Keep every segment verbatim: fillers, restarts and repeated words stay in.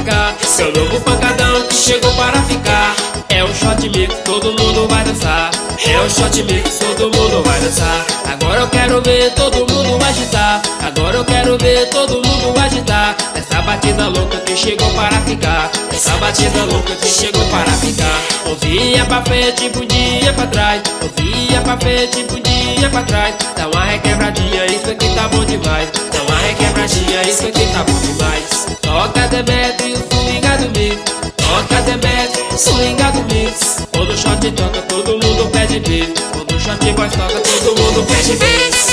ficar. Seu novo pancadão que chegou para ficar. É o shot mix, todo mundo vai dançar. É o shot mix, todo mundo vai dançar. Agora eu quero ver todo mundo agitar. Agora eu quero ver todo mundo agitar. Essa batida louca que chegou para ficar. Essa batida louca que chegou para ficar. Movia pra frente, podia pra trás. Movia pra frente, podia pra trás. Dá uma requebradinha, isso aqui tá bom demais. Dá uma requebradinha, isso aqui tá bom demais. Toca Demetrio, swingado mix. Toca Demetrio, swingado mix. Quando o shot toca, todo mundo pede bis. Quando o shot boys toca, todo mundo pede bis.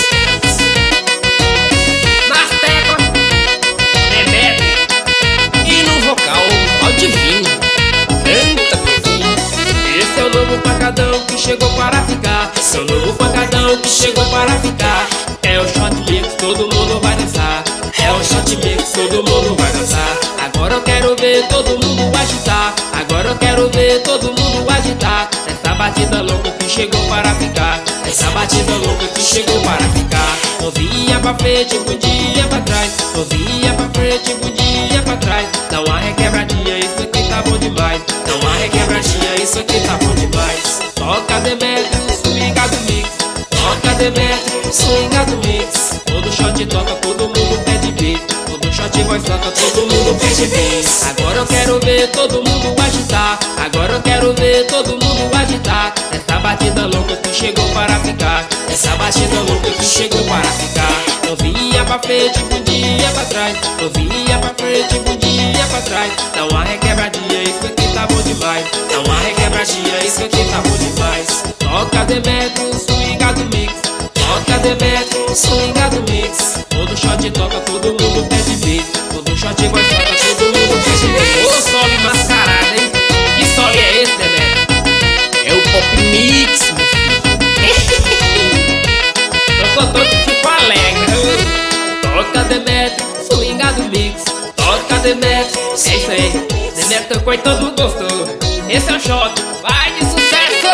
Nas teclas, Demetrio. E no vocal, ó divino. Canta, pequinho. Esse é o novo pancadão que chegou para ficar. Esse é o novo pancadão que chegou para ficar. É o shot mix, todo mundo vai dançar. É o shot mix, todo mundo vai dançar. Agora eu quero ver todo mundo agitar. Agora eu quero ver todo mundo agitar. Essa batida louca que chegou para ficar. Essa batida louca que chegou para ficar. Movia pra frente, podia pra trás. Movia pra frente, podia pra trás. Dá uma requebradinha, isso aqui tá bom demais. Dá uma requebradinha, isso aqui tá bom demais. Toca Demetrio, swingado mix. Toca Demetrio, swingado mix. Quando o shot toca, todo mundo pede bis. Quando o shot voz toca, todo mundo pede bis. Agora eu quero ver todo mundo agitar. Agora eu quero ver todo mundo agitar. Essa batida louca que chegou para ficar. Essa batida louca que chegou para ficar. Movia pra frente, podia pra trás. Movia pra frente, podia pra trás. Dá uma requebradinha, isso aqui tá bom demais. Dá uma requebradinha, isso aqui tá bom demais. Toca Demetrio, swingado mix. Toca Demetrio, swingado mix. Quando o shot toca, todo mundo pede bis. Quando o shot vai toca, todo mundo pede bis. Ô solo mascarado, hein? Que solo é esse, Demetrio? É o Pop Mix, meu filho. Tocotô que ficou alegre. Toca Demetrio, swingado mix. Toca Demetrio, é isso aí. Demetrio tocou e todo mundo gostou. Esse é o shot, vai de sucesso.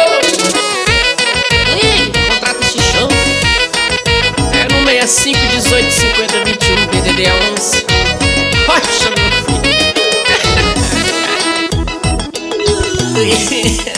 Ei, contrata esse chão. É no seis cinco, dezoito, cinquenta, vinte e um, P D D onze. Poxa, meu filho.